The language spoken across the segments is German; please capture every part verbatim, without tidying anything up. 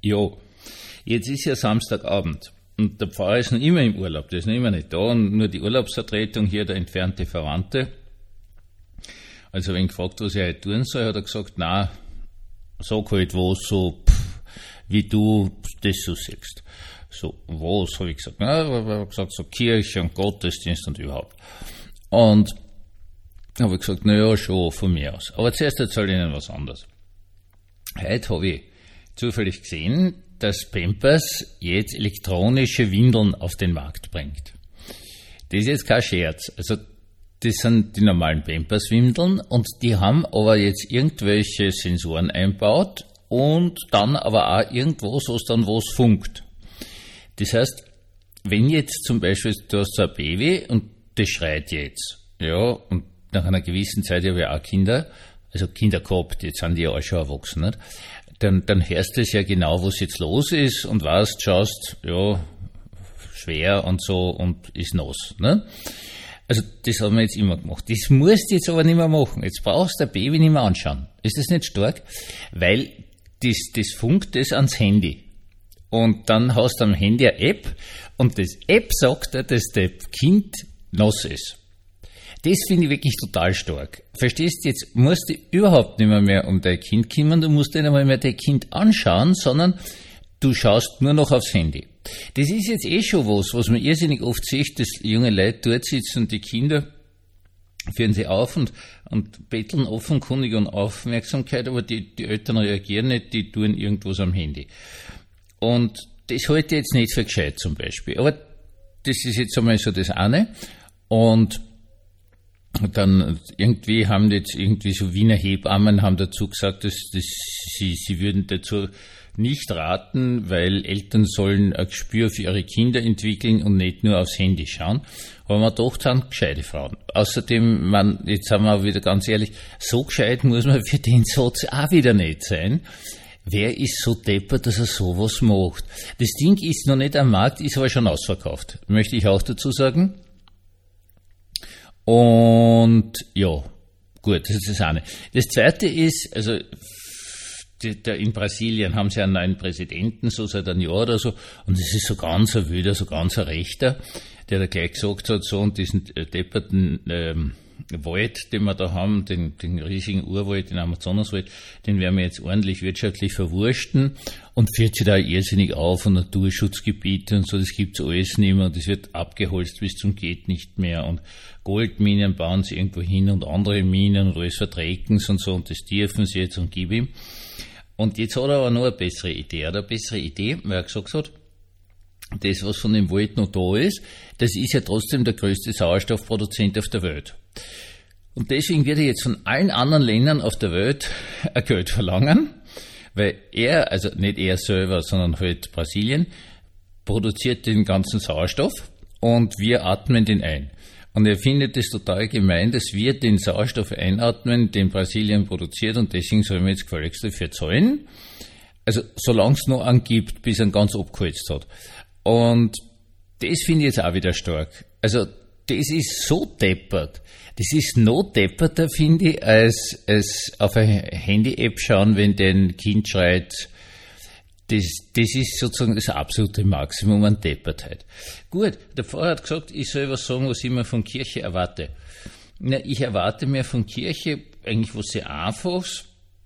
Ja, jetzt ist ja Samstagabend und der Pfarrer ist noch immer im Urlaub, der ist noch immer nicht da und nur die Urlaubsvertretung hier, der entfernte Verwandte. Also wenn gefragt, was er halt tun soll, hat er gesagt, na, sag halt was so, pff, wie du das so siehst. So, was, habe ich gesagt, na, er hat gesagt, so Kirche und Gottesdienst und überhaupt. Und habe ich gesagt, na ja, schon von mir aus. Aber zuerst erzähle ich Ihnen was anderes. Heute habe ich zufällig gesehen, dass Pampers jetzt elektronische Windeln auf den Markt bringt. Das ist jetzt kein Scherz. Also, das sind die normalen Pampers-Windeln und die haben aber jetzt irgendwelche Sensoren einbaut und dann aber auch irgendwas, was dann was funkt. Das heißt, wenn jetzt zum Beispiel, du hast so ein Baby und das schreit jetzt, ja, und nach einer gewissen Zeit habe ich auch Kinder, also Kinder gehabt, jetzt sind die ja auch schon erwachsen, nicht? Dann, dann hörst du es ja genau, was jetzt los ist und weißt, schaust, ja, schwer und so und ist nass, ne? Also, das haben wir jetzt immer gemacht. Das musst du jetzt aber nicht mehr machen. Jetzt brauchst du ein Baby nicht mehr anschauen. Ist das nicht stark? Weil das, das funkt das ans Handy. Und dann hast du am Handy eine App und das App sagt dir, dass das Kind nass ist. Das finde ich wirklich total stark. Verstehst du, jetzt musst du überhaupt nicht mehr, mehr um dein Kind kümmern, du musst nicht einmal mehr dein Kind anschauen, sondern du schaust nur noch aufs Handy. Das ist jetzt eh schon was, was man irrsinnig oft sieht, dass junge Leute dort sitzen und die Kinder führen sie auf und, und betteln offenkundig um Aufmerksamkeit, aber die, die Eltern reagieren nicht, die tun irgendwas am Handy. Und das halte ich jetzt nicht für gescheit zum Beispiel. Aber das ist jetzt einmal so das eine. Und dann irgendwie haben jetzt irgendwie so Wiener Hebammen haben dazu gesagt, dass, dass sie, sie würden dazu nicht raten, weil Eltern sollen ein Gespür für ihre Kinder entwickeln und nicht nur aufs Handy schauen. Aber man doch sind gescheite Frauen. Außerdem, man, jetzt sagen wir wieder ganz ehrlich, so gescheit muss man für den Satz auch wieder nicht sein. Wer ist so deppert, dass er sowas macht? Das Ding ist noch nicht am Markt, ist aber schon ausverkauft. Möchte ich auch dazu sagen. Und ja, gut, das ist das eine. Das zweite ist, also die, der, in Brasilien haben sie einen neuen Präsidenten, so seit einem Jahr oder so, und das ist so ganz ein Wilder, so ganz ein Rechter, der da gleich gesagt hat, so, und diesen äh, depperten ähm, Wald, den wir da haben, den, den riesigen Urwald, den Amazonaswald, den werden wir jetzt ordentlich wirtschaftlich verwursten und führt sich da irrsinnig auf und Naturschutzgebiete und so, das gibt's alles nicht mehr und das wird abgeholzt bis zum geht nicht mehr und Goldminen bauen sie irgendwo hin und andere Minen und alles verträgen sie und so und das dürfen sie jetzt und gib ihm. Und jetzt hat er aber noch eine bessere Idee, er hat eine bessere Idee, weil er gesagt hat, das, was von dem Wald noch da ist, das ist ja trotzdem der größte Sauerstoffproduzent auf der Welt. Und deswegen wird er jetzt von allen anderen Ländern auf der Welt ein Geld verlangen, weil er, also nicht er selber, sondern halt Brasilien, produziert den ganzen Sauerstoff und wir atmen den ein. Und er findet es total gemein, dass wir den Sauerstoff einatmen, den Brasilien produziert und deswegen sollen wir jetzt gefälligst dafür zahlen. Also solange es noch angibt, bis er ihn ganz abgeholzt hat. Und das finde ich jetzt auch wieder stark. Also das ist so deppert. Das ist noch depperter, finde ich, als, als auf eine Handy-App schauen, wenn dein Kind schreit. Das, das ist sozusagen das absolute Maximum an Deppertheit. Gut, der Pfarrer hat gesagt, ich soll was sagen, was ich mir von Kirche erwarte. Na, ich erwarte mir von Kirche eigentlich was sehr Einfaches,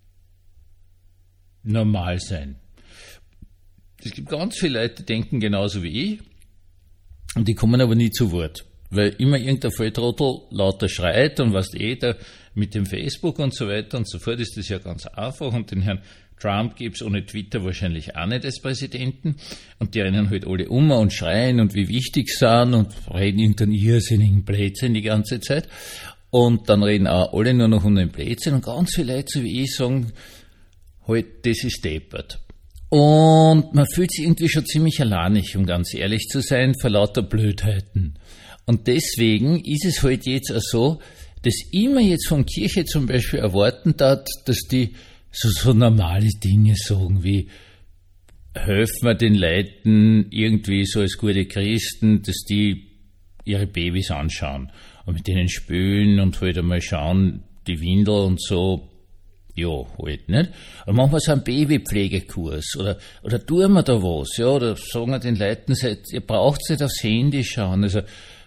normal sein. Es gibt ganz viele Leute, die denken genauso wie ich und die kommen aber nie zu Wort. Weil immer irgendein Volltrottel lauter schreit und was eh da mit dem Facebook und so weiter und so fort ist das ja ganz einfach und den Herrn Trump gibt's ohne Twitter wahrscheinlich auch nicht als Präsidenten und die rennen halt alle um und schreien und wie wichtig sie sind und reden irgendeinen irrsinnigen Blödsinn die ganze Zeit und dann reden auch alle nur noch um den Blödsinn und ganz viele Leute, so wie ich, sagen halt, das ist deppert. Und man fühlt sich irgendwie schon ziemlich alleinig, um ganz ehrlich zu sein, vor lauter Blödheiten. Und deswegen ist es halt jetzt auch so, dass immer jetzt von Kirche zum Beispiel erwarten darf, dass die so, so normale Dinge sagen wie, helfen wir den Leuten irgendwie so als gute Christen, dass die ihre Babys anschauen und mit denen spülen und halt einmal schauen, die Windel und so. Ja, halt, nicht? Und machen wir so einen Babypflegekurs, oder, oder tun wir da was, ja, oder sagen wir den Leuten, ihr braucht nicht aufs Handy schauen, also,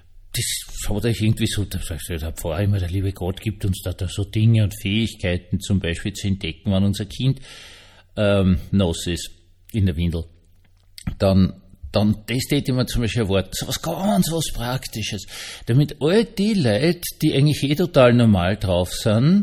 das hat euch irgendwie so, da Pfarrer immer, der liebe Gott gibt uns da, da so Dinge und Fähigkeiten, zum Beispiel zu entdecken, wenn unser Kind, ähm, nass ist, in der Windel. Dann, dann, das täte ich mir zum Beispiel erwarten, so was ganz was Praktisches, damit all die Leute, die eigentlich eh total normal drauf sind,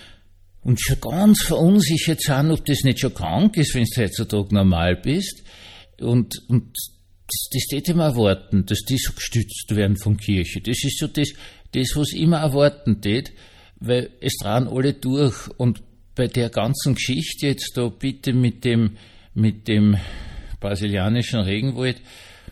und schon ganz verunsichert sind, ob das nicht schon krank ist, wenn du heutzutage normal bist, und, und, Das, das täte ich mir erwarten, dass die so gestützt werden von Kirche. Das ist so das, das was ich immer erwarten tät, weil es dran alle durch, und bei der ganzen Geschichte jetzt da bitte mit dem, mit dem brasilianischen Regenwald,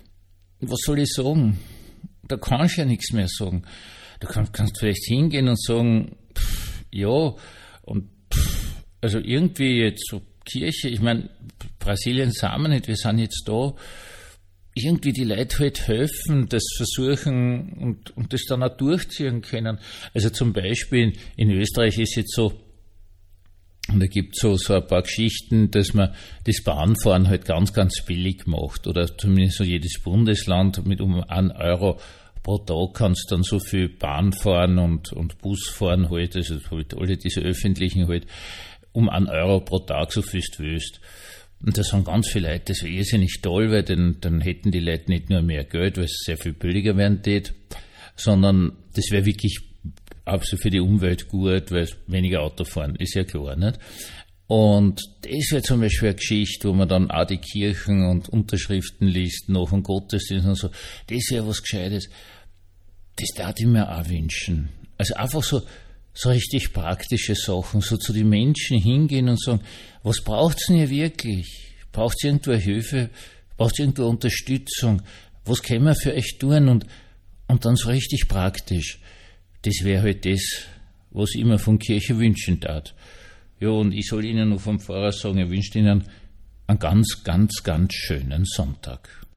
was soll ich sagen? Da kannst du ja nichts mehr sagen. Du kannst, kannst vielleicht hingehen und sagen, pff, ja, und pff, also irgendwie jetzt so Kirche, ich meine, Brasilien sind wir nicht, wir sind jetzt da, irgendwie die Leute halt helfen, das versuchen und, und das dann auch durchziehen können. Also zum Beispiel in, in Österreich ist jetzt so, und da gibt es so, so ein paar Geschichten, dass man das Bahnfahren halt ganz, ganz billig macht, oder zumindest so jedes Bundesland mit um einen Euro pro Tag kannst dann so viel Bahn fahren und, und Bus fahren halt, also halt alle diese öffentlichen halt, um einen Euro pro Tag, so viel du willst. Und da sagen ganz viele Leute, das wäre irrsinnig toll, weil dann, dann hätten die Leute nicht nur mehr Geld, weil es sehr viel billiger werden tät, sondern das wäre wirklich auch so für die Umwelt gut, weil weniger Auto fahren, ist ja klar, nicht? Und das wäre zum Beispiel eine Geschichte, wo man dann auch die Kirchen und Unterschriften liest, nach dem Gottesdienst und so. Das wäre was Gescheites. Das darf ich mir auch wünschen. Also einfach so, so richtig praktische Sachen, so zu den Menschen hingehen und sagen, was braucht's denn hier wirklich? Braucht's irgendwo eine Hilfe? Braucht's irgendwo eine Unterstützung? Was können wir für euch tun? Und, und dann so richtig praktisch. Das wäre halt das, was ich mir von Kirche wünschen tat. Ja, und ich soll Ihnen noch vom Pfarrer sagen, er wünscht Ihnen einen ganz, ganz, ganz schönen Sonntag.